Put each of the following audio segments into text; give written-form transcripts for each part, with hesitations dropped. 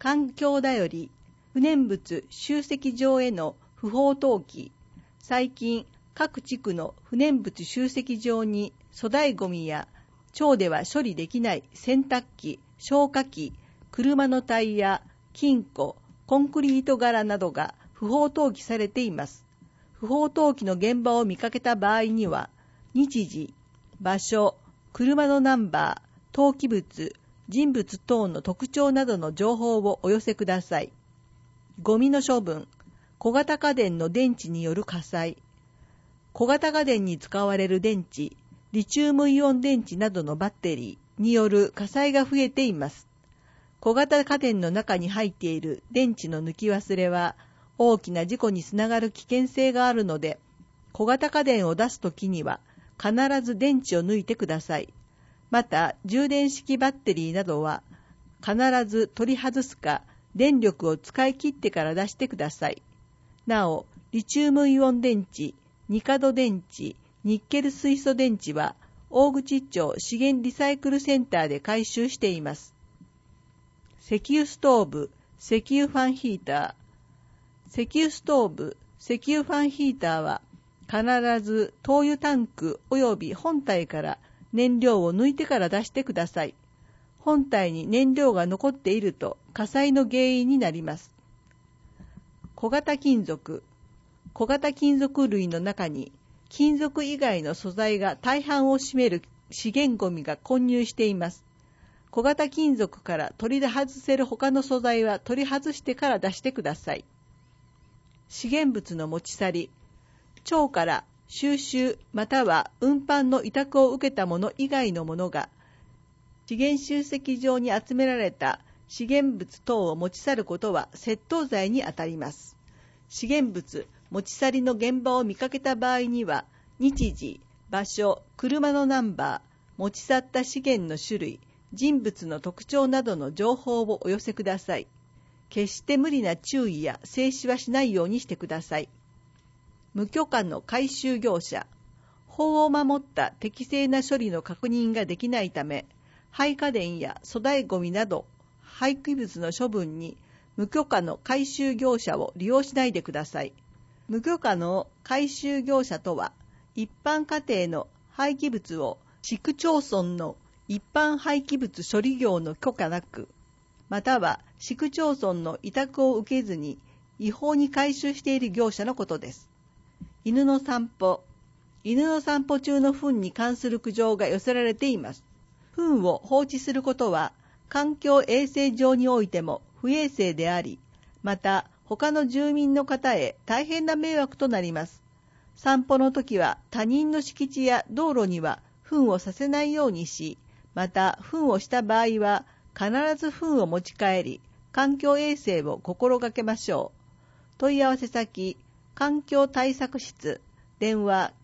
環境だより不燃物集積場への不法投棄。最近、各地区の不燃物集積場に粗大ごみや町では処理できない洗濯機、消火器、車のタイヤ、金庫、コンクリート柄などが不法投棄されています。不法投棄の現場を見かけた場合には、日時、場所、車のナンバー、投棄物、人物等の特徴などの情報をお寄せください。ゴミの処分、小型家電の電池による火災。小型家電に使われる電池、リチウムイオン電池などのバッテリーによる火災が増えています。小型家電の中に入っている電池の抜き忘れは大きな事故につながる危険性があるので、小型家電を出すときには必ず電池を抜いてください。また、充電式バッテリーなどは必ず取り外すか電力を使い切ってから出してください。なお、リチウムイオン電池、ニカド電池、ニッケル水素電池は大口町資源リサイクルセンターで回収しています。石油ストーブ、石油ファンヒーター。石油ストーブ、石油ファンヒーターは必ず灯油タンク及び本体から燃料を抜いてから出してください。本体に燃料が残っていると火災の原因になります。小型金属。小型金属類の中に金属以外の素材が大半を占める資源ゴミが混入しています。小型金属から取り外せる他の素材は取り外してから出してください。資源物の持ち去り。町から収集または運搬の委託を受けたもの以外のものが資源集積場に集められた資源物等を持ち去ることは窃盗罪にあたります。資源物持ち去りの現場を見かけた場合には、日時、場所、車のナンバー、持ち去った資源の種類、人物の特徴などの情報をお寄せください。決して無理な注意や制止はしないようにしてください。無許可の回収業者。法を守った適正な処理の確認ができないため、廃家電や粗大ごみなど廃棄物の処分に無許可の回収業者を利用しないでください。無許可の回収業者とは、一般家庭の廃棄物を市区町村の一般廃棄物処理業の許可なく、または市区町村の委託を受けずに違法に回収している業者のことです。犬の散歩。犬の散歩中の糞に関する苦情が寄せられています。糞を放置することは、環境衛生上においても不衛生であり、また他の住民の方へ大変な迷惑となります。散歩の時は他人の敷地や道路には糞をさせないようにし、また糞をした場合は必ず糞を持ち帰り、環境衛生を心がけましょう。問い合わせ先、環境対策室、電話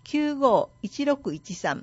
951613。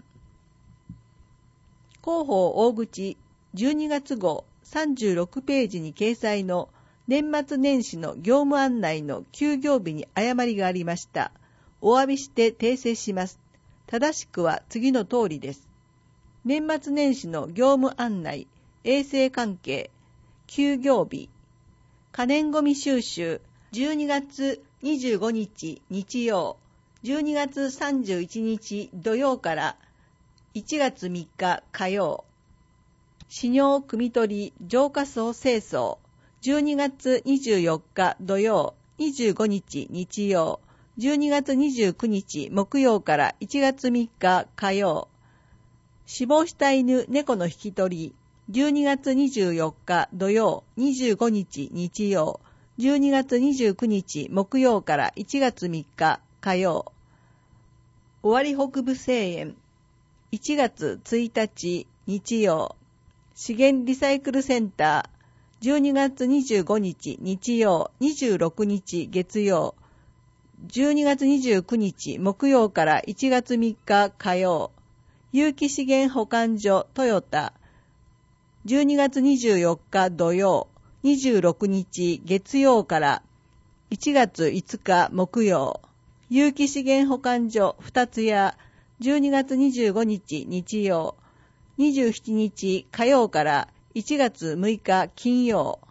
広報大口12月号36ページに掲載の年末年始の業務案内の休業日に誤りがありました。お詫びして訂正します。正しくは次の通りです。年末年始の業務案内、衛生関係、休業日、可燃ごみ収集、12月25日日曜、12月31日土曜から1月3日火曜、飼尿汲み取り浄化槽清掃、12月24日土曜、25日日曜、12月29日木曜から1月3日火曜、死亡した犬猫の引き取り、12月24日土曜、25日日曜、12月29日木曜から1月3日火曜、尾張北部製塩、1月1日日曜、資源リサイクルセンター、12月25日日曜、26日月曜、12月29日木曜から1月3日火曜、有機資源保管所トヨタ、12月24日土曜、26日月曜から1月5日木曜、有機資源保管所二つや、12月25日日曜、27日火曜から1月6日金曜、